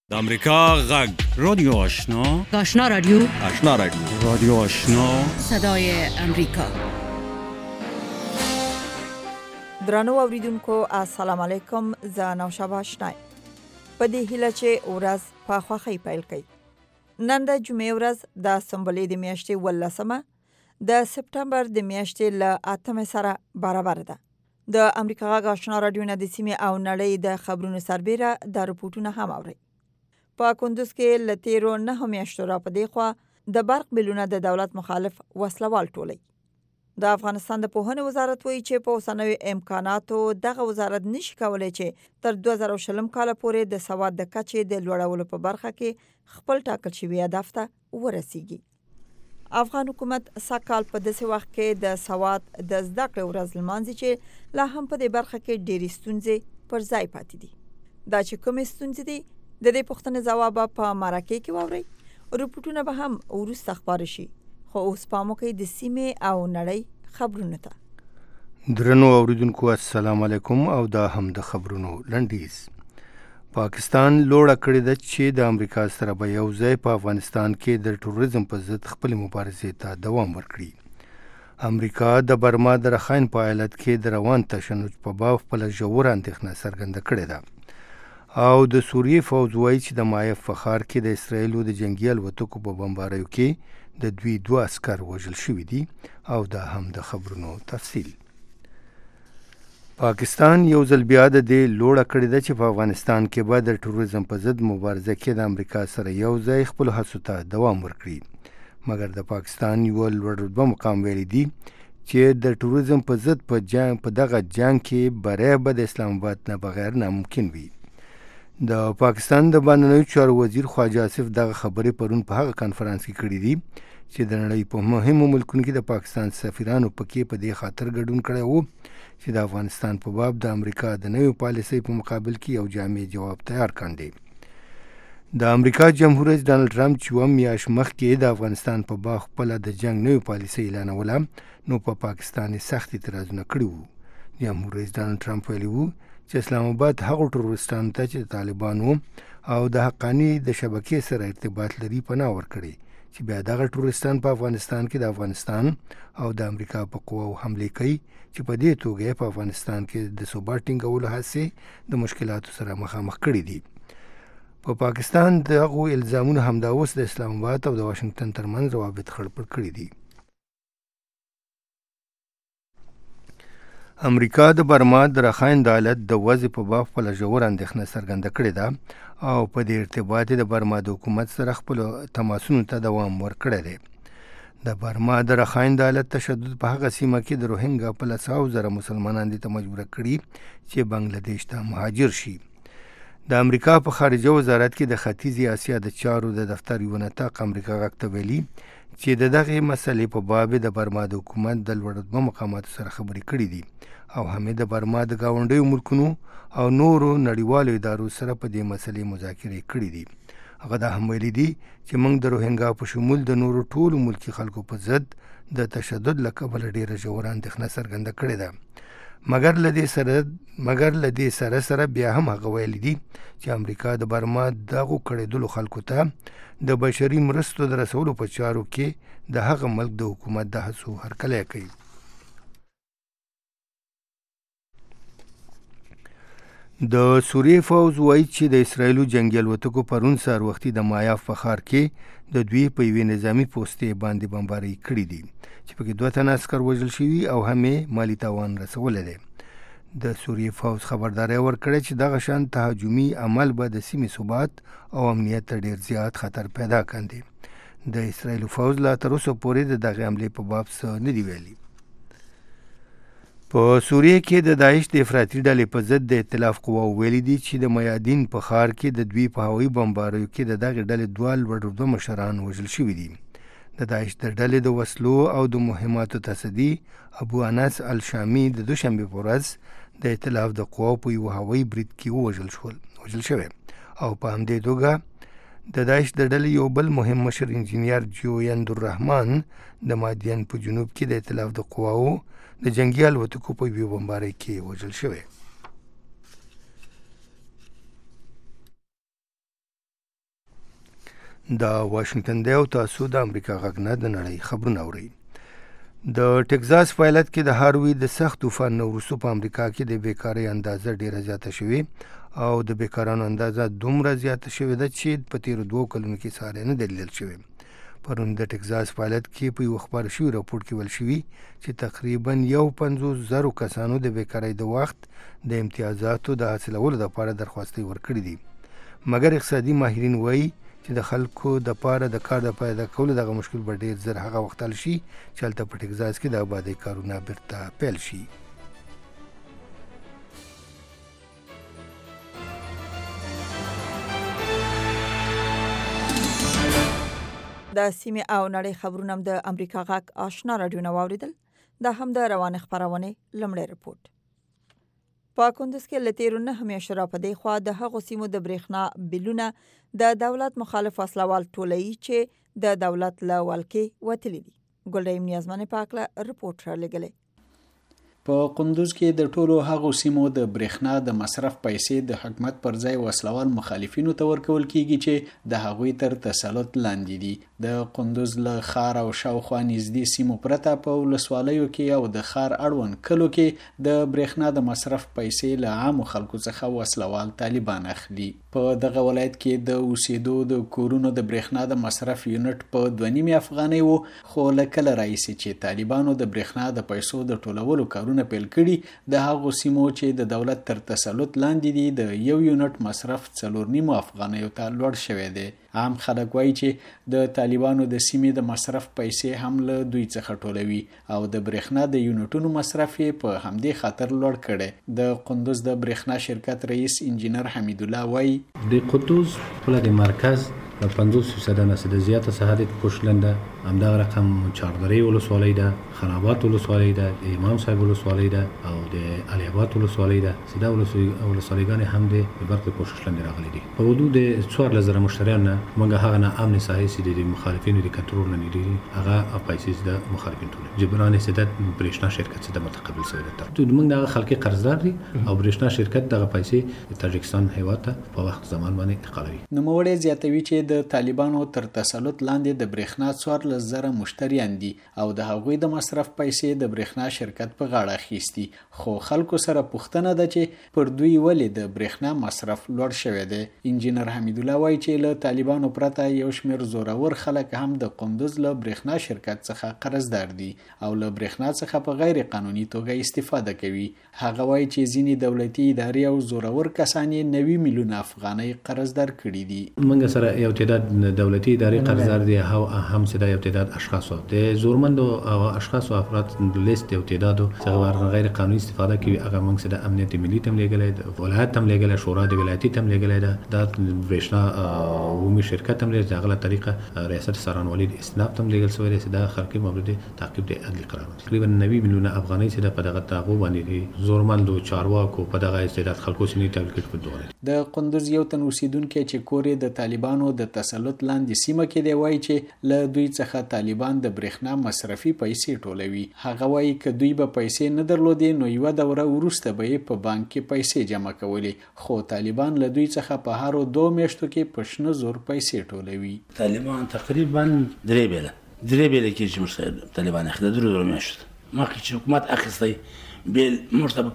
د امریکا غږ رادیو آشنا آشنا رادیو آشنا رادیو رادیو آشنا صدای امریکا. درنو اوریدونکو السلام علیکم. زه نوشابه آشنا په دې هیله چې ورځ په خوښۍ پیل کړئ. نن د جمعې ورځ د سنبلې د میاشتې 18 د سپټمبر د میاشتې له 8 سره برابر ده. د امریکا غږ آشنا رادیو نه د سیمې او نړۍ د خبرونو سربیره د رپورټونو هم اورئ. په کندوز کې له تیرو 9 میاشتو را په دې خوا د برق بلونه د دولت مخالف وسلوال ټولوي. د افغانستان د پوهنې وزارت وایي چې په اوسنیو امکاناتو دغه وزارت نشي کولای چې تر 2020 کال پورې د سواد د کچې د لوړولو په برخه کې خپل ټاکل شوی هدف ته ورسیږي. افغان حکومت سږکال په داسې وخت کې د سواد د زده کړې ورځ لمانځي چې لا هم په دې برخه کې ډېرې ستونزې پر ځای پاتې دي. دا چې کومې ستونزې دي د دې پوښتنې ځواب په مرکه کې واورئ. رپورټونه به هم وروسته خپاره شي. خو اوس پام وکړئ د سیمې او نړۍ خبرونو ته. درنو اوریدونکو السلام علیکم او دا هم د خبرونو لنډیز. پاکستان لوړه کړې ده چې د امریکا سره به یو ځای په افغانستان کې د ټوریزم په ضد خپل مبارزې ته دوام ورکړي. امریکا د برما د رخاین په ایالت کې د روان تشنج په باب خپله ژوره اندېښنه څرګنده کړې ده او د سوریې فوز وایي چې د مایف په ښار کې د اسرائیلو د جنګي الوتکو په بمباریو کې د دوی 2 عسکر وژل شوي دي او دا هم د خبرونو تفصیل. پاکستان یو ځل بیا د دې لوړه کړې ده چې په افغانستان کې به د ټوریزم په ضد مبارزه کې د امریکا سره یو ځای خپلو هڅو ته دوام ورکړي. مګر د پاکستان یو لوړ رتبه مقام ویلي دي چې د ټوریزم په ضد په دغه جنګ کې بری به د اسلام آباد نه بغیر ناممکن وي. د پاکستان د بهرنیو چارو وزیر خواجه آصف دغه خبرې پرون په هغه کانفرنس کې کړې دي چې د نړۍ په مهمو ملکونو کې د پاکستان سفیرانو پکې په دې خاطر ګډون کړی وو چې د افغانستان په باب د امریکا د نویو پالیسۍ په مقابل کې یو جامع جواب تیار کاندي. د امریکا جمهور رئیس ډانلډ ټرمپ چې میاشت مخکې د افغانستان په باب خپله د جنګ نوې پالیسۍ اعلانوله نو په پاکستان یې سخت اعتراضونه کړي وو. جمهور رئیس ډانلډ ټرمپ ویلي وو چې اسلام آباد هغو ټروریستانو ته چې طالبانو او د حقاني د شبکې سره ارتباط لري پناه ورکړي چې بیا دغه ټروریستان په افغانستان کې د افغانستان او د امریکا په قواو حملې کوي چې په دې توګه په افغانستان کې د ثبات ټینګولو هڅې د مشکلاتو سره مخامخ کړي دي. په پاکستان دغو الزامونو همدا اوس د اسلام آباد او د واشنگټن ترمنځ روابط خړپړ کړي دي. امریکا د برما د رخاین د ایالت د وضع په باب خپله ژوره اندېښنه څرګنده کړې ده او په دې ارتباط د برما د حکومت سره خپلو تماسونو ته دوام ورکړی دی. د برما د رخاین د ایالت تشدد په هغه سیمه کې د روهینګا په 100,000 مسلمانان دې ته مجبوره کړي چې بنګلادیش ته مهاجر شي. د امریکا په خارجه وزارت کې د ختیځې اسیا د چارو د دفتر یو نطاق امریکا غږ ته ویلي چې د دغې مسلې په باب د برما د حکومت د لوړ رتبه مقاماتو سره خبرې کړي دي او همې د برما د ګاونډیو ملکونو او نورو نړیوالو ادارو سره په دې مسلې مذاکرې کړي دي. هغه دا هم ویلي دي چې موږ د روهینګا په شمول د نورو ټولو ملکي خلکو په ضد د تشدد له کبله ډېره ژوره اندېښنه څرګنده کړې ده. مګر له دې سره بیا هم هغه ویلي دي چې امریکا د برما دغو کړېدلو خلکو ته د بشري مرستو د رسولو په چارو کې د هغه ملک د حکومت د هڅو هرکلی کوي. د سوریې فوز وایي چې د اسرائیلو جنګي الوتکو پرون سهار وختي د مایاف په ښار کې د دوی په یوې نظامي پوستې باندې بمبارۍ کړي دي چې پکې 2 تنه عسکر وژل شوي او همې مالي تاوان رسولی دی. د سوریې فوز خبرداری ورکړی چې دغه شان تهاجمي عمل به د سیمې ثبات او امنیت ته ډېر زیات خطر پیدا کاندي. د اسرائیلو فوز لا تر اوسه پورې د دغې حملې په باب څه نه دي ویلي. په سوریې کې د داعش د افراطي ډلې په ضد د ائتلاف قواو ویلي دي چې د میادین په ښار کې د دوی په هوایي بمباریو کې د دغې ډلې 2 لوړ رتبه مشران وژل شوي دي. د داعش د ډلې د وسلو او د مهماتو تصدي ابو انس الشامي د دوشنبې په ورځ د ائتلاف د قواو په یوه هوایي برید کې وژل شوی او په همدې توګه د داعش د ډلې یو بل مهم مشر انجینیر جویند الرحمن د مادین په جنوب کې د ائتلاف د قواو د جنګي الوتکو په یوې بمبارۍ کې وژل شوی. دا واشنگټن دی او تاسو د امریکا غږ نه د نړۍ خبرونه اورئ. د ټکزاس فایلټ کې د هاروي د سخت طوفان وروسته په امریکا کې د بیکارۍ اندازه ډیره زیاته شوې او د بیکارانو اندازه دومره زیاته شوې ده چې په تیرو 2 کلونو کې ساري نه دلیل شوی. پرون د ټکزاس فایلټ کې په یو خبر شوی راپور کې ویل شوی چې تقریبا 150,000 کسانو د بیکارۍ د وخت د امتیازاتو د حاصلولو لپاره درخواستي ورکړي دي. مګر اقتصادي ماهرین وایي چې د خلکو د پاره د کار د پیدا کولو دغه مشکل به ډیر زر هغه وخت حل شي چې هلته په ټکزاس کې د آبادۍ کارونه بیرته پیل شي. د سیمې او نړۍ خبرونه د امریکا غږ آشنا رادیو نو اوریدل. دا هم د روان خبرونه لمړی رپورت. په کندز کې لتیرو نه همیشه را پدې خوا د هغو سیمو د برېښنا بلونه د دولت مخالف وسلوال ټولۍ چې د دولت له ولکې وتلي دي. ګلریم نیازمنې پاکله رپورت را لګلې. په قندوز کې د ټولو هغو سیمو د برېښنا د مصرف پیسې د حکومت پر ځای وسلوال مخالفینو ته ورکول کیږي چې د هغوی تر تسلط لاندې دي. د قندوز له ښار او شاوخوا نږدې سیمو پرته په ولسوالیو کې او د ښار اړوند کلو کې د برېښنا د مصرف پیسې له عامو خلکو څخه وسلوال طالبان اخلي. په دغه ولایت کې د اوسېدو د کورونو د برېښنا د مصرف یونټ په 2.5 افغانۍ و، خو له کله راهیسې چې طالبانو د برېښنا د پیسو د ټولولو کارونه پیل کړي، د هغو سیمو چې د دولت تر تسلط لاندې دي د یو یونټ مصرف 4.5 افغانیو ته لوړ شوی دی. عام خلک وایي چې د طالبانو د سیمې د مصرف پیسې هم له دوی څخه ټولوي او د برېښنا د یونټونو مصرف یې په همدې خاطر لوړ کړي. د قندوز د برېښنا شرکت رئیس انجینر حمید الله وایي د قندوز په د مرکز و 50% نه د زیاته ساحه د پوشلنده همدغه رقم چاردرې ولسوالۍ ده، خرابات ولسوالۍ ده، د امام صاحب ولسوالۍ ده او د علي آباد ولسوالۍ ده. سیده ولسوالیګانې هم د برخې پوشلنده راغلي دي. په حدود 14,000 مشتریان نه موږ هغه نه امن ساحې چې د مخالفینو د کنټرول نه لري هغه پیسې د مخالفین ټول جبران سیده برېښنا شرکت څخه متقبل شوی ده. ته موږ دغه خلکي قرضدار دي او برېښنا شرکت دغه پیسې د تاجکستان هیواد ته په وخت زمان باندې انتقالوي. نوموړی زیاتوي چې د طالبانو تر تسلط لاندې د برېښنا 14,000 مشتریان دي او د هغوی د مصرف پیسې د برېښنا شرکت په غاړه اخیستي. خو خلکو سره پوښتنه ده چې پر دوی ولې د برېښنا مصرف لوړ شوی دی. انجینر حمید الله وایي چې له طالبانو پرته یو شمېر زورور خلک هم د قندوز له برېښنا شرکت څخه قرضدار دي او له برېښنا څخه په غیر قانوني توګه استفاده کوي. هغه وایي چې ځینې دولتي ادارې او زورور کسان یې 90 میلیونه افغانۍ قرضدار کړي دي. موږ سره یو تعداد دولتي ادارې قرضدار دي او هم سره یو تعداد اشخاص د زورمندو او اشخاص او افراد لیست یو تعداد څخه غیر قانوني استفاده کوي. هغه موږ سره امنیت ملي تم لګلې د ولایت تم لګلې شورا د ولایتي تم لګلې ده د برېښنا عمومي شرکت تم لګلې دغه طریقه ریاست سرانوالي استناب تم لګل شوی دی. د خلکي مورد تعقیب د عدل قرار تقریبا 90 میلیونه افغانۍ چې په دغه تاغو باندې زورمندو چارواکو په دغه استعداد خلکو سنې تلکټ په دوره. د قندوز یو تن اوسیدونکو چې کورې د طالبانو د تسلط لاندې سیمه کې دی وایي چې له دوی څخه طالبان د برېښنا مصرفي پیسې ټولوي. هغه وایي که دوی به پیسې نه درلودې نو یوه دوره وروسته به یې په بانک کې پیسې جمع کولې، خو طالبان له دوی څخه په هرو 2 میاشتو کې په شنه زور پیسې ټولوي. طالبان تقریبا 3 بیله کې چې موږ طالبان اخلي 2 میاشتو مخکې چې حکومت اخیستی بیل موږ ته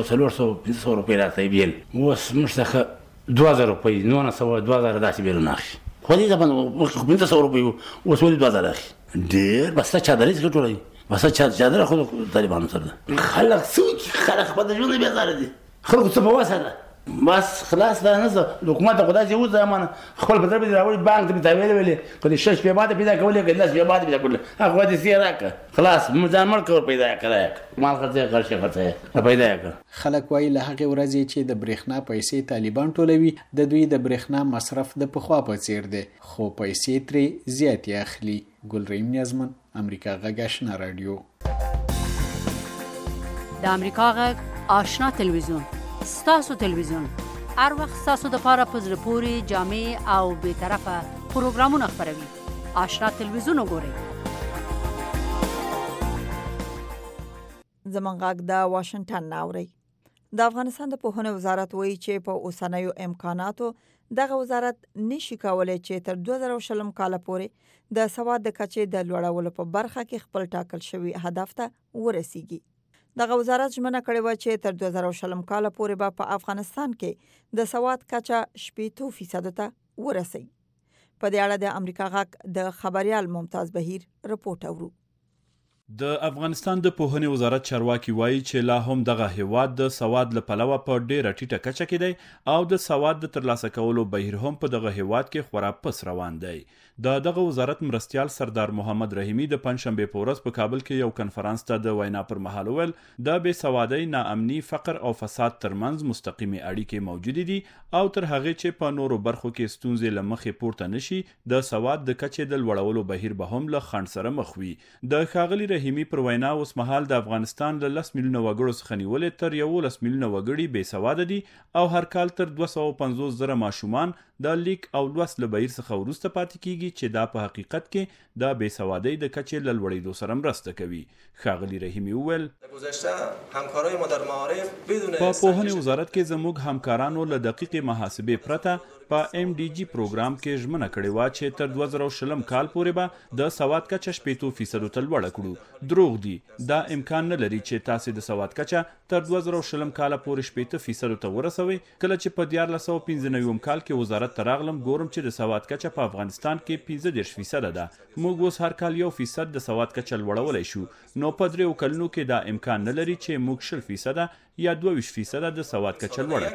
500 روپۍ راکړی بیل، اوس موږ څخه 2,000 روپۍ 900 2,000 داسې بیلونه اخلي. خو دې ته مخکې 500 روپۍ اوس ولې 2,000 اخلي؟ ډېر بسته چادرې څخه ټولوي، بسته چادره خو طالبانو سره ده. خلک څه خلک خپل د ژوند بیزاره دي، خلکو څه په وسه ده بس خلاص دا نه زه حکومت خدای چې اوس زمانه خپل بدر به راوړي بانک ته پیدا ویلې کله 6 په بعد پیدا کولې کله 10 په بعد پیدا کولې هغه دې سیراکه خلاص مزان مړ کور پیدا کړای مال خرڅه خرڅه خرڅه پیدا کړ. خلک وایي له هغه ورځې چې د برېښنا پیسې طالبان ټولوي د دوی د برېښنا مصرف د پخوا په څیر دی، خو پیسې ترې زیاتې اخلي. ګلریم نیازمن، امریکا غږ آشنا رادیو. د امریکا غږ آشنا تلویزیون ستاسو تلویزیون هر وخت ستاسو د پاره په زړه پورې جامع او بې طرفه پروګرامونه خپروي. آشنا تلویزیون وګورئ. زمونږ غږ د واشنگټن ناوړي. د افغانستان د پوهنې وزارت وایي چې په اوسنیو امکاناتو دغه وزارت نشي کولای چې تر 2020 کال پورې د سواد د کچې د لوړولو په برخه کې خپل ټاکل شوی هدف ته ورسیږي. دغه وزارت ژمنه کړې وه چې تر 2020 کال پورې به په افغانستان کې د سواد کچه 80% ته ورسي. په دې اړه د امریکا غږ د خبريال ممتاز بهیر رپورټ اورو. د افغانستان د پوهنې وزارت چارواکي وایي چې لا هم دغه هیواد د سواد له پلوه په ډیره ټیټه کچه کې دی او د سواد د ترلاسه کولو بهیر هم په دغه هیواد کې خورا پس روان دی. دغه وزارت مرستیال سردار محمد رحیمی د پنځشنبه په ورځ په کابل کې یو کنفرانس ته د وینا پر مهال وویل د بې سوادۍ، ناامني، فقر او فساد ترمنځ مستقیمې اړیکې موجودې دي او تر هغې چې په نورو برخو کې ستونزې له مخې پورته نشي د سواد د کچې د لوړولو بهیر به هم له خنډ سره مخ وي. د ښاغلي رحیمی پر وینا اوس مهال د افغانستان له 10 میلیونه وګړو څخه نیولې تر 11 میلیونه وګړي بې سواده دي او هر کال تر 250 زره ماشومان د لیک او لوست له بهیر څخه وروسته پاتې کیږي چې دا په حقیقت کې د بې سوادۍ د کچې له لوړېدو سره مرسته کوي. ښاغلي رحیمی وویل په پوهنې وزارت کې زموږ همکارانو له دقیقې محاسبې پرته په MDG پروګرام کې ژمنه کړې وه چې تر 2020 کال پورې به د سواد کچه 80% ته لوړه کړو. دروغ دي، دا امکان نه لري چې تاسې د سواد کچه تر 2020 کال پورې 80% ته ورسوي. کله چې په 1495 کال کې وزارت ته راغلم ګورم چې د سواد کچه په افغانستان کې 15% ده. موږ اوس هر کال 1% د سواد کچه لوړولی شو، نو په 3 کلونو کې دا امکان نه لري چې موږ 20% یا 22% د سواد کچه لوړه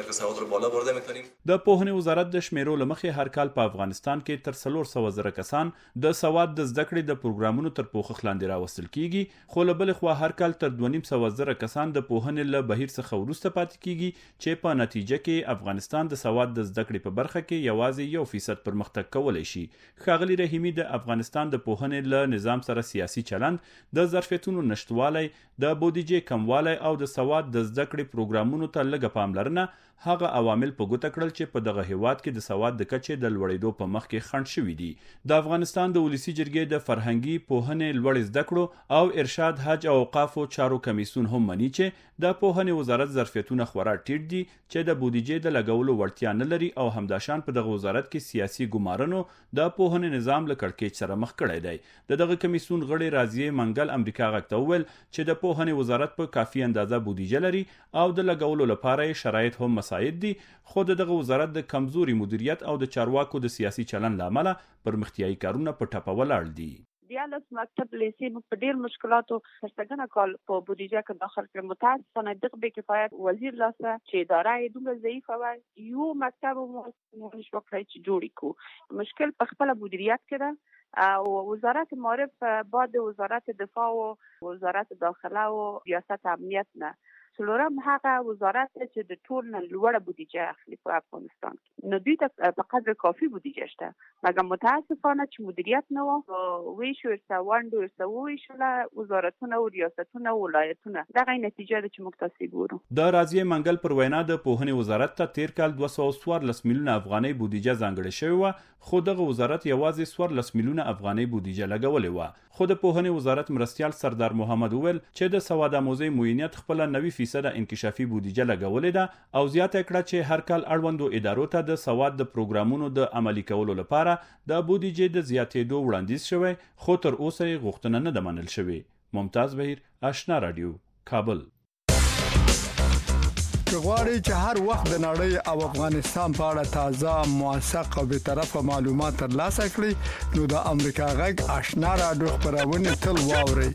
کړو. د پوهنې وزارت د شمیرو له مخې هر کال په افغانستان کې تر 400 زره کسان د سواد د زده کړې د پروګرامونو تر پوښښ لاندې راوستل کیږي، خو له بلې خوا هر کال تر 2.5 زره کسان د پوهنې له بهیر څخه وروسته پاتې کیږي چې په نتیجه کې افغانستان د سواد د زده کړې په برخه کې یوازې 1% پرمختګ کولی شي. ښاغلي رحیمی د افغانستان د پوهنې له نظام سره سیاسي چلند، د ظرفیتونو نشتوالی، د بودیجې کموالی او د سواد د زده کړې پروګرامونو ته لږه پاملرنه هغه عوامل په ګوته کړل چې په دغه هیواد کې د سواد د کچې د لوړېدو په مخ کې خنډ شوي دي. د افغانستان د ولسي جرګې د فرهنګي، پوهنې، لوړې زده کړو او ارشاد، حج او اوقافو چارو کمیسیون هم مني چې د پوهنې وزارت ظرفیتونه خورا ټیټ دي چې د بودیجې د لګولو وړتیا نه لري او همداشان په دغه وزارت کې سیاسي ګمارنو د پوهنې نظام له کړکېچ سره مخ کړی دی. دغه کمیسیون غړي راضیه منګل امریکا غږ ته وویل چې د پوهنې وزارت په کافي اندازه بودیجه لري او د لګولو لپاره شرایط هم مساعد دي، خو دغه وزارت د کمزوري مدیریت او د چارواکو د سیاسي چلند له امله پرمختیایي کارونه په ټپه ولاړ دي. 14 مکتب لیسې موږ په ډیر مشکلاتو سرګنه کال په بودیجه کې داخل کړ. متاسفانه دغه بې کفایت وزیر لاسه چې اداره یې دومره ضعیفه وه، یو مکتب مو نشو کړی چې جوړ کړو. مشکل په خپل مدیریت کې ده او وزارت معرف بعد وزارت دفاع و وزارت داخله و ریاست امنیت نه څلورم هغه وزارت چې د ټول نه لوړه بودیجه اخلي په افغانستان کې، نو دوی ته په قدر کافي بودیجه شته، مګر متاسفانه چې مدیریت نه و ویشو ویشله وزارتونه او ریاستونه او ولایتونه. دغه نتیجه ده چې موږ تاسو ګورو. د راضیه منګل پر وینا د پوهنې وزارت ته تیر کال 214 میلیونه افغانۍ بودیجه ځانګړې شوې وه، خو دغه وزارت یوازې 14 میلیونه افغانۍ بودیجه لګولې وه. خو د پوهنې وزارت مرستیال سردار محمد وویل چې د سواد آموزۍ معینیت خپله 90% انکشافي بودیجه لګولې ده او زیاته کړه چې هر کال اړوندو ادارو ته د سواد د پروګرامونو د عملي کولو لپاره د بودیجې د زیاتېدو وړاندیز شوی، خو تر اوسه یې غوښتنه نه ده منل شوې. ممتاز بهیر، آشنا رادیو، کابل. غواړئ چې هر وخت د نړۍ او افغانستان په اړه تازه، موثق او بیطرفه معلومات ترلاسه کړئ نو د امریکا غږ آشنا رادیو خبرونه تل واورئ.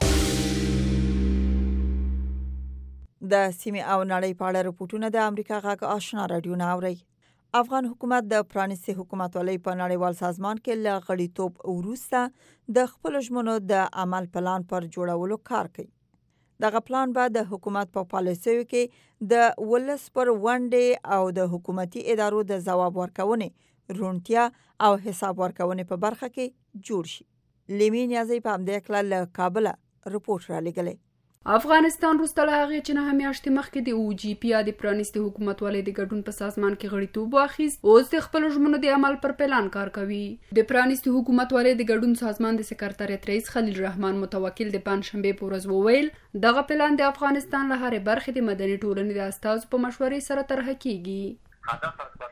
د سیمې او نړۍ په اړه رپورټونه د امریکا غږ آشنا رادیو نه اورئ. افغان حکومت د پرانیستي حکومتولۍ په نړیوال سازمان کې له غړیتوب وروسته د خپل ژمنو د عمل پلان پر جوړولو کار کوي. دغه پلان به د حکومت په پالیسیو کې د ولس پر ونډې او د حکومتي ادارو د ځواب ورکونې، روڼتیا او حساب ورکونې په برخه کې جوړ شي. لیمي نیازی په همدې کله له کابل رپورټ را لګلې. افغانستان وروسته له هغې چې 9 میاشتې مخکې د OGP یا د پرانیستي حکومتولۍ د ګډون په سازمان کې غړیتوب واخیست، اوس د خپلو ژمنو د عمل پر پلان کار کوي. د پرانیستي حکومتولۍ د ګډون سازمان د سکرټریت رئیس خلیل رحمان متوکل د پنجشنبې په ورځ وویل دغه پلان د افغانستان له هرې برخې د مدني ټولنې د استازو په مشورې سره طرحه کیږي. هدف از برگزاری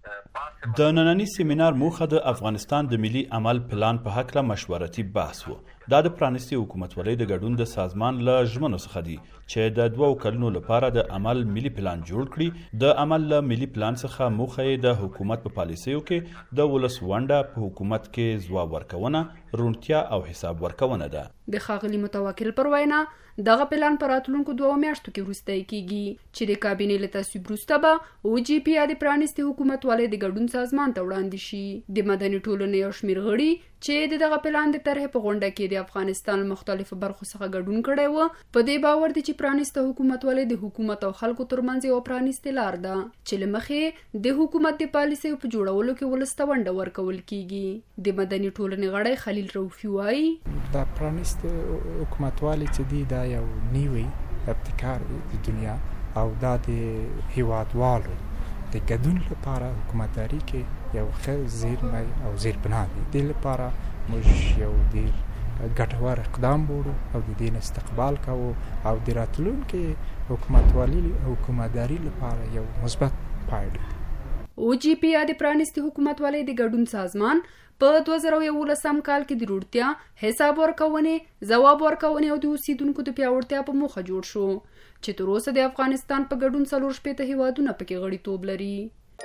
د نننی سیمینار موخه د افغانستان د ملي عمل پلان په هکله مشورتي بحث و. دا د پرانیستي حکومتولۍ د ګډون د سازمان له ژمنو څخه دي چې د 2 کلونو لپاره د عمل ملي پلان جوړ کړي. د عمل له ملي پلان څخه موخه یې د حکومت په پالیسیو کې د ولس ونډه په حکومت کې ځواب ورکونه، روڼتیا او حساب ورکونه ده. د ښاغلي متوکل پر وینا دغه پلان پر راتلونکو 2 میاشتو کې وروستی کیږي چې د کابینې له تصویب وروسته به OGP د پرانیستي حکومتولۍ د ګډون سازمان ته وړاندې شي. د مدني ټولنې یو شمېر غړي چې دغه پلان د طرحې په غونډه کې د افغانستان مختلفو برخو څخه ګډون کړی و، په دې باور دي چې پرانیسته حکومتولۍ د حکومت او خلکو ترمنځ یو پرانیستې لار ده چې له مخې د حکومت د پالیسیو په جوړولو کې ولس ته ونډه ورکول کیږي. د مدني ټولنې غړی خلیل روفي وایي د پرانیسته حکومتولۍ چې دی دا یو نیوی ابتکار دی د دنیا او دا د هیوادوالو د ګډون لپاره حکومتداري کې یو ښه زیرمه او زیربنا دی. د لپاره موږ یو ډیر ګټور اقدام بولو او د دې استقبال کوو او د راتلونکي حکومتداري لپاره یو مثبت پایله. OGP د پرانیستي حکومتولۍ د ګډون سازمان په 2011 کال کې د روڼتیا، حساب ورکونې، ځواب ورکونې او د اوسیدونکو د پیاوړتیا په موخه جوړ شو چې تر اوسه د افغانستان په ګډون 4 هیوادونه پکې غړیتوب لري.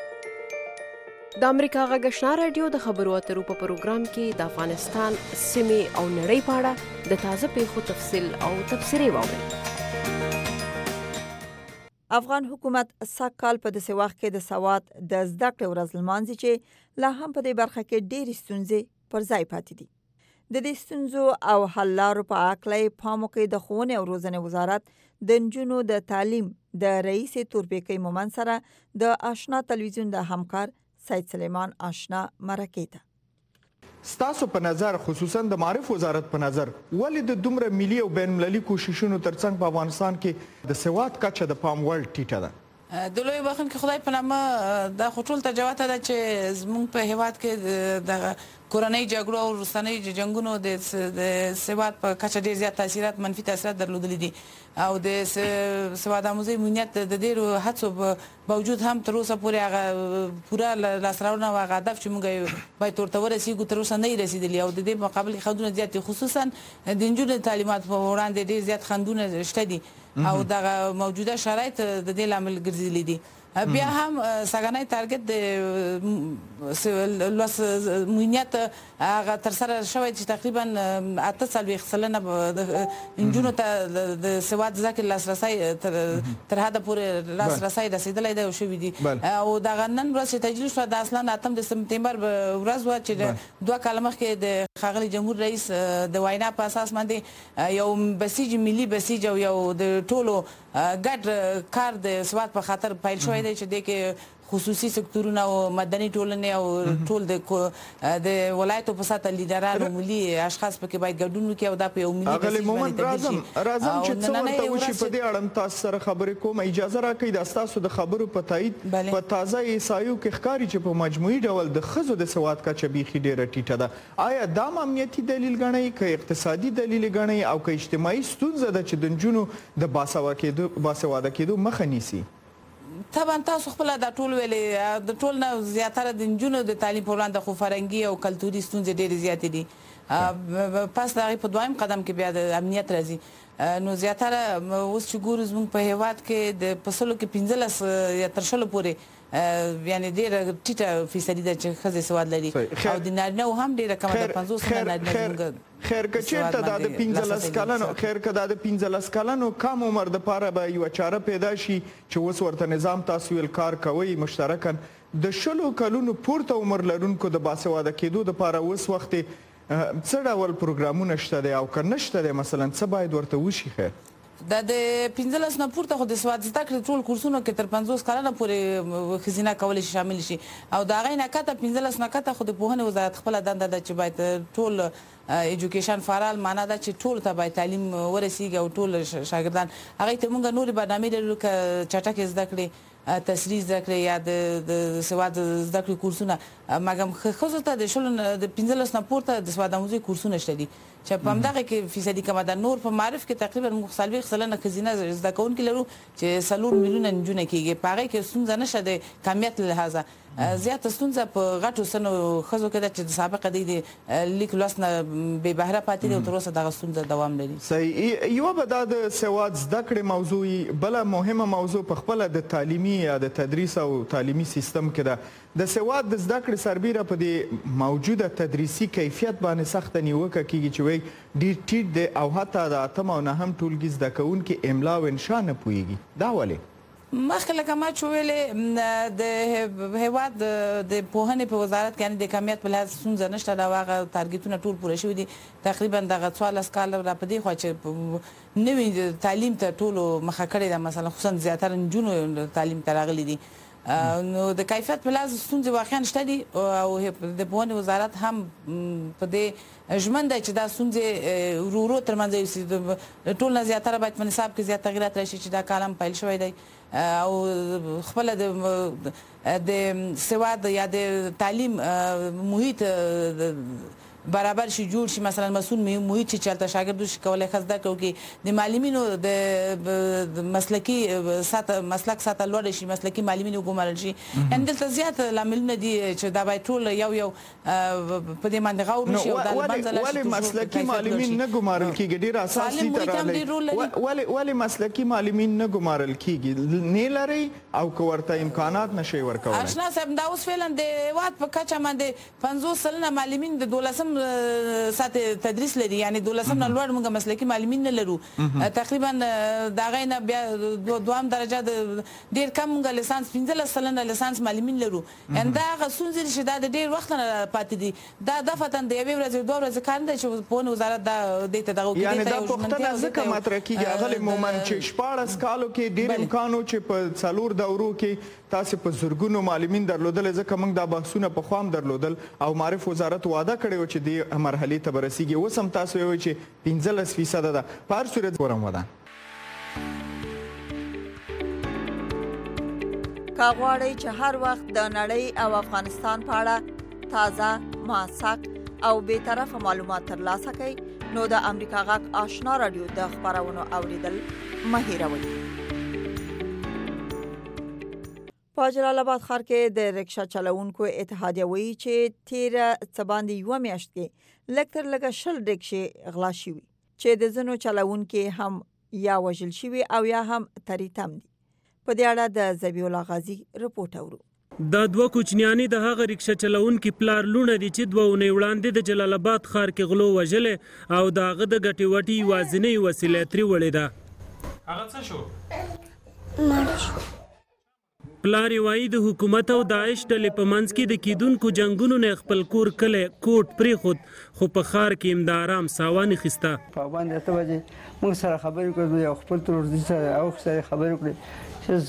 د امریکا غږ آشنا رادیو د خبرو اترو په پروګرام کې د افغانستان سیمې او نړۍ په اړه د تازه پیښو تفصیل او تبصرې واورئ. افغان حکومت سږ کال په داسې وخت کې د سواد د زده کړې ورځ لمانځي چې لا هم په دې برخه کې ډېرې ستونزې پر ځای پاتې دي. د دې ستونزو او حل لارو په اړه یې پام وکړئ. د ښوونې او روزنې وزارت د نجونو د تعلیم د رئیس تورپیکۍ مومند سره د آشنا تلویزیون د همکار سید سلیمان آشنا مرکې ته. ستاسو په نظر خصوصا د معارف وزارت په نظر ولې د دومره ملي او بین المللي کوششونو ترڅنګ په افغانستان کې د سواد کچه د پام وړ ټیټه ده؟ د لوی بخښن کې خدای په نامه دا خو ټول تجربه ده چې زموږ په هیواد کې د کورنۍ جګړو او وروستنۍ جنګونو د سواد په کچه ډېر زیات تاثیرات منفي تاثیرات درلودلي دي او د سواد آموزۍ امنیت د ډېرو هڅو باوجود هم تر اوسه پورې هغه پوره لاسته راوړنه او هغه هدف چې موږ باید ورته ورسېږو تر اوسه نه یې رسېدلي او د دې مقابل کې خنډونه زیات دي. خصوصا د نجونو د تعلیمات په وړاندې ډېر زیات خنډونه شته دي او دغه موجوده شرایط د دې لامل ګرځېدلي دي. بیا هم سګنای تارګت د لوس مهنیت هغه تر سره شوی چې تقریبا 8% د انجونو ته د سواد ذکر لاسرسي تر حد پورې لاسرسي رسیدلای دی او شوی دی او دا نن ورځ تجلیل شو د اصلا 8 سپتمبر ورځ و چې 2 کال مخکې د خاغلی جمهور رئیس د وینا په اساس باندې یو بسیج ملي بسیج او یو د ټولو ګډ کار د سواد په خاطر پیل شوی دی چې د کې خصوصي سکتورونه او مدني ټولنې او ټول د ولایتو په ساته لیدران او ملي اشخاص پکې باید ګډون وکړي او دا په یو ملي اغلی مومن راځم چې څه ورته وشي په دې اړه تاسو سره خبرې کوم. اجازه راکړئ د تاسو د خبرو په تایید په تازه ایسایو کې ښکاري چې په مجموعي ډول د ښځو د سواد کچه بیخي ډېره ټیټه ده. آیا دا امنیتي دلیل ګڼئ که اقتصادي دلیل ګڼئ او که اجتماعي ستونزه ده چې د نجونو د باسواده کېدو مخه نیسي؟ طبعا تاسو خپل د ټول ویلې د ټول نه زیاتره د نجونو د تعلیم په وړاندې خو فرهنګي او کلتوري ستونزې ډېرې زیاتې دي. پس د هغې په دویم قدم کې بیا د امنیت راځي نو زیاتره اوس چې ګورو زموږ په هیواد کې د په سلو کې 15 یا تر شلو پورې یعنی ډېره ټیټه فیصدي ده چې ښځې سواد لري او د نارینه‌و هم ډېره کمه ده 50 نارینه خیر که چیرته دا د 15 کلنو خیر که دا د 15 کلنو کم عمر د پاره به یو چاره پیدا شي چې اوس ورته نظام تاسو ویل کار کوي مشترکاً د شلو کلونو پورته عمر لرونکو د باسواده کېدو د پاره اوس وخت څه ډول پروګرامونه شته دي او که نشته دي مثلا څه باید ورته وشي؟ خیر د 15 نه پورته خو د سواد زده کړې ټول کورسونو کې تر 50 کلنه پورې ښځینه کولی شي شامل شي او د هغې نه کته 15 نه کته خو د پوهنې وزارت خپله دنده ده چې باید ټول ایجوکیشن فعال معنا ده چې ټول ته باید تعلیم ورسیږي او ټول شاګردان هغې ته موږ نورې برنامې لرو که چټکې زده کړې تصریح زده کړې یا د سواد زده کړې کورسونه مګم ښځو ته د 15 نه پورته د سواد آموزۍ کورسونه شته دي چې په همدغه کې فیصدي کمه ده. نور په معرف کې تقریبا موږ 40 سلنه ښځینه زده کوونکي لرو چې 4 میلیونه نجونې کېږي په هغې کې ستونزه نشته د کمیت له لحاظه زیاته ستونزه په غټو سنو ښځو کې ده چې د سابقه د لیک لوست نه بې بهره پاتې دي او تر اوسه دغه ستونزه دوام لري. صحیح. یوه به دا د سواد زده کړې موضوع وي، بله مهمه موضوع په خپله د تعلیمي یا د تدریس او تعلیمي سیستم کې ده. د سواد د زده کړې سربیره په دې موجوده تدریسي کیفیت باندې سخته نیوکه کیږي چې وایي ډېر ټیټ دی او حتی د 8 او 9 ټولګي زده کوونکي املا او انشا نه پوهېږي. دا ولې؟ مخکې لکه ما چې ویلې د هیواد د پوهنې په وزارت کې یعنې د کمیت په لحاظ ستونزه نشته دا هغه تارګیټونه ټول پوره شوي دي. تقریبا دغه 14 کاله را په دې خوا چې نوي تعلیم ته ټولو مخه کړې ده، مثلا خصوصا زیاتره نجونو تعلیم ته راغلي دي. نو د کیفیت په لحاظ ستونزې واقعا شته دي او د پوهنې وزارت هم په دې ژمن دی چې دا ستونزې ورو ورو ترمنځ یوسي. ټول نه زیاتره باید په نصاب کې زیات تغیرات راشي چې دا کال هم پیل شوی دی او خپله د سواد یا د تعلیم محیط برابر شي جوړ شي، مثلا مسؤل محیط چې چلته شاګرد شي کولای ښه زده کړو کې د معلمینو د مسلکي مسلک ساته لوړ شي، مسلکي معلمین وګمارل شي. یعنې دلته زیات لاملونه دي چې دا باید ټول یو په دې باندې غور وشي او دا له منځه لاړ شي. ولې مسلکي معلمین نه ګمارل کیږي؟ ډېر اساسي تر ولې مسلکي معلمین نه ګمارل کیږي؟ نه لري او که ورته امکانات نشي ورکولی؟ اشنا صاحب دا اوس فعلا د هېواد په کچه باندې 50 سلنه معلمین د 12 ساعته تدریس لري، یعنی 12 نه لوړ موږ مسلکي معلمین نه لرو. تقریبا د هغې نه بیا دوام درجه د ډېر کم موږ لیسانس 15 سلنه لیسانس معلمین لرو. یعنې دا هغه ستونزې دي چې دا د ډېر وخت نه پاتې دي. دا دفعتاً د یوې ورځې 2 ورځې کار نه دی چې پوهنې وزارت دا دې ته دغه یعنې دا پوښتنه ځکه مطرح کېږي اغلې مومن چې 14 کالو کې ډېر امکان و چې په 4 دورو کې تاسې په زرګونو معلمین درلودل، ځکه موږ دا بحثونه پخوا هم درلودل او معرف وزارت وعده کړې وه چې دې مرحلې ته به رسېږي. اوس هم تاسو وایئ چې 15% ده. په هر صورت ګورم ودان که غواړئ چې هر وخت د نړۍ او افغانستان په اړه تازه، موثق او بېطرفه معلومات ترلاسه کړئ نو د امریکا غږ آشنا راډیو د خپرونو اوریدل مه هېروئ. په جلال آباد ښار کې د رکشا چلوونکو اتحادیه وایي چې تېره څه باندې یوه میاشت کې لږ تر لږه 20 رکشې غلا شوي چې د ځینو چلوونکي هم یا وژل شوي او یا هم تری تم دي. په دې اړه د ذبیح الله غازي رپورټ اورو. دا 2 کوچنیانی د هغه رکشا چلوونکي پلار لونه دي چې 2 اونۍ وړاندې د جلال آباد ښار کې غلو وژلې او د هغه د ګټې وټې یوازینۍ وسیله ترې وړې ده. هغه څه شو؟ مړ شو. پلار وایي د حکومت او داعش ډلې په منځ کې د کیدونکو جنگونو نه خپل کور کلی کوټ پرېښود، خو په ښار کې هم د آرام ساه نه اخیسته. په باندې 8 بجې موږ سره خبرې کړو او خپل ترورزي سره او سره خبرې کړې چې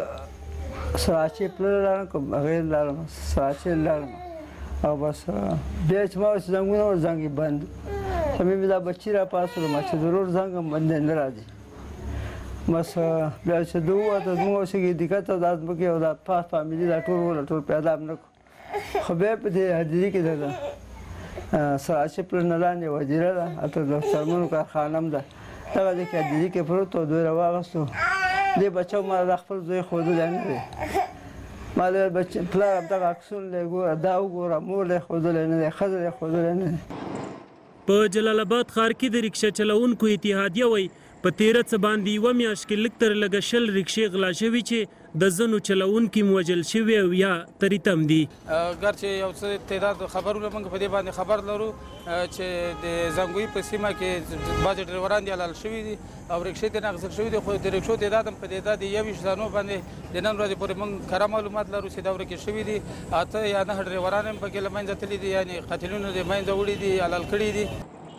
زه سراچې پلر لارم کوم غیر لارم سراچې لارم او بس بیا چې ما زنګونه ور زنګ بند همې دا بچی را پاسو ما چې ضرور زنګ بند نه راځي. بس بیا چې دوه ته موږ چې دقت او د ځمکې او د پاس فامیلي دا ټول پیدا نه کړو. خو بیا په دې حاضري کې ده سراچې پلر نه لاندې وزیره ده اته د سرمنو کارخانه هم ده دغه ځای کې حاضري کې پروت و دوی راواغستو. دې بچو ما د خپل زوی ښودلی نه دی. ما د بچ پلار همدغه عکسونه دی ګوره دا وګوره مور دی ښودلی نه دی ښځه دی ښودلی نه دی. په جلال آباد ښار کې د رکشا چلوونکو اتحادیه وایي په 13 باندې یوه میاشت کې لږ تر لږه 20 رکشې غلا شوي چې د ځینو چلوونکي وژل شوي او یا تری تم دي. ګرچې یو څه تعداد خبرونه موږ په دې باندې خبر لرو چې د زنګوی په سیمه کې بعضې ډریوران دي حلال شوي دي او رکشې ترې اخیستل شوي دي، خو د رکشو تعداد هم په تعداد 21 دانو باندې د نن ورځې پورې موږ کره معلومات لرو چې دا ورکې شوي دي. 8 یا 9 ډریوران هم پکې له منځه تللي دي، یعنې قاتلینو د منځه وړي دي، حلال کړي دي.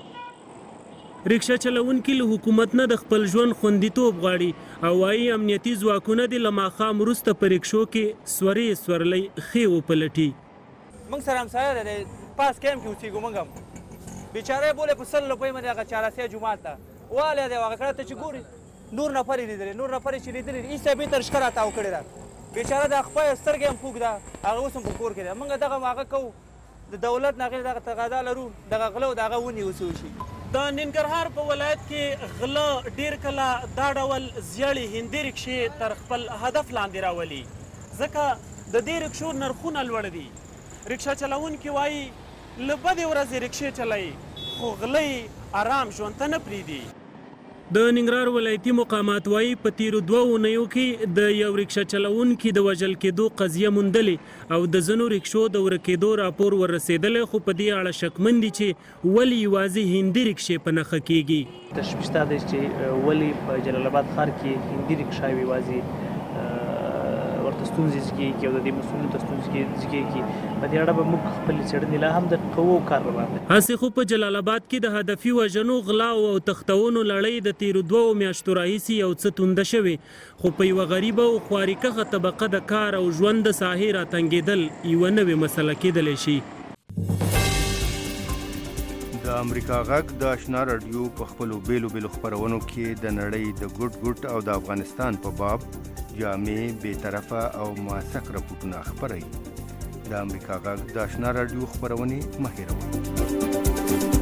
رکشا چلوونکي له حکومت نه د خپل ژوند خوندیتوب غواړي او وایي امنیتي ځواکونه دې له ماښام وروسته په رکشو کې سورۍ سورلۍ ښې وپلټي. موږ سره همسایه ده د پاس کیمپ کې اوسېږو. موږ هم بیچاره یې بولې په 100 روپۍ باندې هغه چهاراسیه جومات ته والی دی. هغه کړه ته چې ګورې نور نفر یې لیدلی، نور نفر یې چې لیدلي ایسته بېرته رشکه راتاو کړې ده. بیچاره د خپله سترګې هم خوږ ده، هغه اوس هم په کور کې ده. موږ دغه هغه کوو د دولت نه هغې دغه تقاضا لرو دغه غله او د هغه ونیول شي. د ننګرهار په ولایت کې غله ډیر کله دا ډول زیړې هندي رکشې تر خپل هدف لاندې راولي، ځکه د دې رکشو نرخونه لوړ دي. رکشا چلونکي وایي له بدې ورځې رکشې چلوي خو غلی آرام ژوند ته نه پرېږدي. د ننګرهار ولایتي مقامات وایي په تیرو 2 اونیو کې د یو رکشا چلونکي د وژل کېدو قضیه موندلې او د ځینو رکشو د ورکېدو راپور ورسېدلی، خو په دې اړه شکمن دي چې ولې یوازې هندي رکشې په نښه کېږي. تشویش دا دی چې ولې په جلال آباد ښار کې هندي رکشاوې یوازې ورته ستونزې زیږېږي او د دې مسؤلینو ته ستونزې زیږېږي. په دې اړه به موږ خپلې څېړنې لا هم د کوو کار روان دی. هسې خو په جلال آباد کې د هدفي وژنو، غلاو او تښتونو لړۍ د تیرو 2 میاشتو راهیسې یو څه تونده شوې، خو په یوه غریبه او خوارېکښه طبقه د کار او ژوند د ساحې راتنګېدل یوه نوې مسله کېدلی شي. د امریکا غږ د آشنا راډیو په خپلو بیلو خپرونو کې د نړۍ د ګوټ او د افغانستان په باب جامع، بېطرفه او موثق راپورټونه خپروي. د امریکا غږ د آشنا راډیو خپرونې مه هېروئ.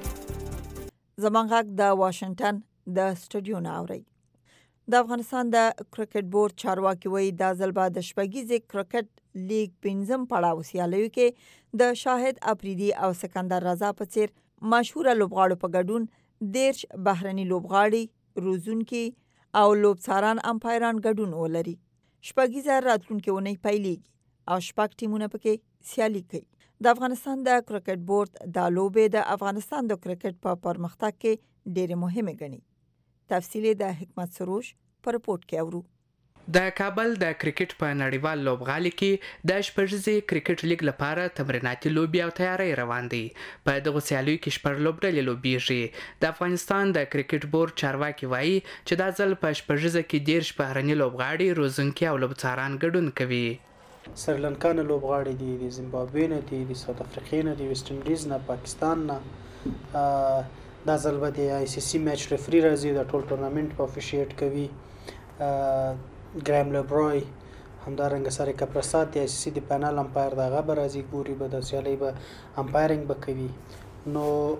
زمان غږ د واشنگټن د سټوډیو نه اوري. د افغانستان د کرکټ بورډ چارواکي وایي دا ځل به د شپږیزې کرکټ لیګ 5م پړاو سیالیو کې د شاهد افریدي او سکندر رضا په څیر مشهوره لوبغاړو په ګډون 13 بهرني لوبغاړي، روزونکي او لوبڅاران امپایران ګډون ولري. شپږیزه راتلونکې اونۍ پیلېږي او 6 ټیمونه پکې سیالي کوي. د افغانستان د کرکټ بورډ دا لوبې د افغانستان د کرکټ په پرمختګ کې ډېرې مهمه ګڼي. تفصیل د حکمت سروش په رپورټ کې اورو. د کابل د کرکټ په نړیوال لوبغالي کې د شپږیزې کرکټ لیګ لپاره تمریناتي لوبي او تیاری روان دي. په دغه سیالیو کې 4 لوبډلې لوبېږي. د افغانستان د کرکټ بورډ چارواکي وایي چې دا ځل په شپږیزه کې 13 بهرني لوبغاړي، روزونکي او لوبڅاران ګډون کوي. سریلانکا نه لوبغاړي دي، د زیمبابوې نه دي، د ساوث افریقې نه دي، ویسټ انډیز نه، پاکستان نه. دا ځل به د آی سی سی میچ ریفری راځي، د ټول ټورنمنټ په افیشیټ کوي. ګرام لبروی، همدارنګه سره کپرسات د آی سی سی د پینل امپایر د هغه به راځي، ګوري به د سیالۍ به امپایرنګ به کوي. نو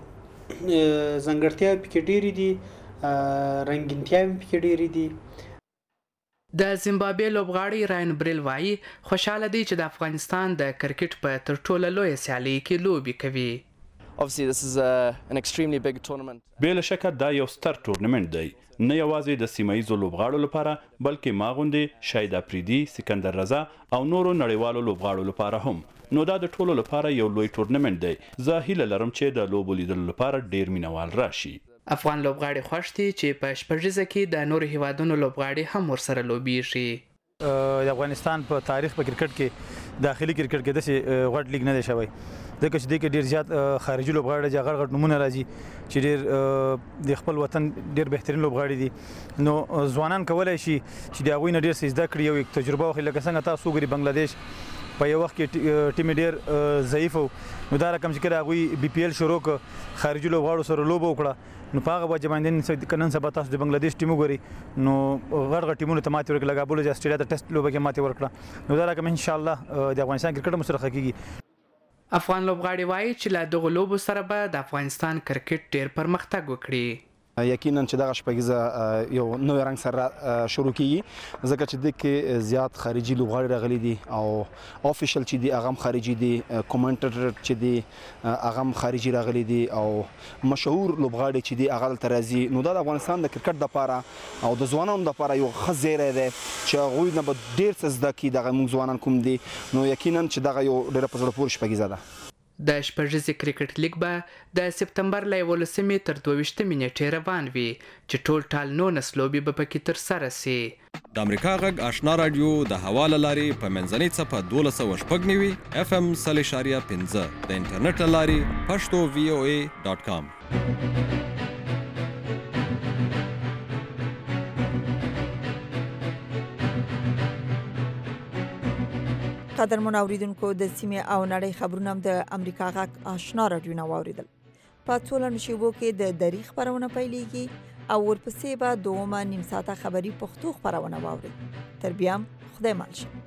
ځانګړتیاوې پکې ډېرې دي، رنګینتیاوې پکې ډېرې دي. د زیمبابوې لوبغاړی راین بریل وایي خوشاله دی چې د افغانستان د کرکټ په تر ټولو لویه سیالۍ کې لوبي کوي. Obviously this is an extremely big tournament. بلا شکه دا یو ستر ټورنمنت دی، نه یوازې د سیمایي لوبغاړو لپاره بلکې ما غوندې شاهد افریدي، سکندر رضا او نورو نړیوالو لوبغاړو لپاره هم. نو دا د ټولو لپاره یو لوی ټورنمنت دی. زه هیله لرم چې د لوبو لیدلو لپاره ډیر مینوال راشي. افغان لوبغاړي خوښ دي چې په شپږیزه کې د نورو هیوادونو لوبغاړي هم ورسره لوبېږي. د افغانستان په تاریخ په کرکټ کې داخلي کرکټ کې داسې غټ لیګ نه دی شوی، ځکه چې دې کې ډېر زیات خارجي لوبغاړي دي، غټ نومونه راځي چې ډېر د خپل وطن ډېر بهترین لوبغاړي دي. نو ځوانان کولی شي چې د هغوی نه ډېر څه زده کړي او یک تجربه واخلي. لکه څنګه تاسو وګورئ بنګلادیش په یو وخت کې ټیم ډېر ضعیف و، نو دا رقم چې کله هغوی بي پی ایل شروع کړه، خارجي لوبغاړو سره لوبه وکړه، نو په هغه وجه باندې نن سبا تاسو د بنګلادیش ټیم وګورئ، نو غټ ټیمونو ته ماتې ورکړه. لکه ابوالوجه اسټرالیا ته ټیسټ لوبه کې ماتې ورکړه. نو دا رقم انشاءالله د افغانستان کرکټ هم سره ښه کېږي. افغان لوبغاړي وایي چې له دغو لوبو سره به د افغانستان کرکټ ډېر پرمختګ وکړي. یقینا چې دغه شپږیزه یو نوې رنګ سره شروع کیږي، ځکه چې د کې زیات خارجي لوبغاړي راغلي دي او افیشل چې دي هغه هم خارجي دي، کومنټیټر چې دي هغه هم خارجي راغلي دي او مشهور لوبغاړي چې دي هغه دلته راځي. نو دا د افغانستان د کرکټ لپاره او د ځوانانو لپاره یو ښه زیری دی چې هغوی نه به ډېر څه زده کړي. دغه موږ ځوانان کوم دي، نو یقینا چې دغه یو ډېره په زړه پورې شپږیزه ده. د شپږیزې کرکټ لیګ به د سپتمبر له 11 تر 22 نیټې روان وي چې ټول ټال 19 لوبې به پکې ترسره سي. د امریکا غږ آشنا راډیو د هوا له لارې په منځنۍ څپه 1290 FM 0.5 د انټرنیټ له لارې pashto.voa.com. قدرمن اوریدونکو، د سیمې او نړۍ خبرونه د امریکا غږ آشنا راډیو نه واوریدل. په څولنو شیبو کې د دری خبرونه پیلېږي او ورپسې به 2 نیم ساعته خبري پښتو خبرونه واورئ. تر بیا خدای مال شه.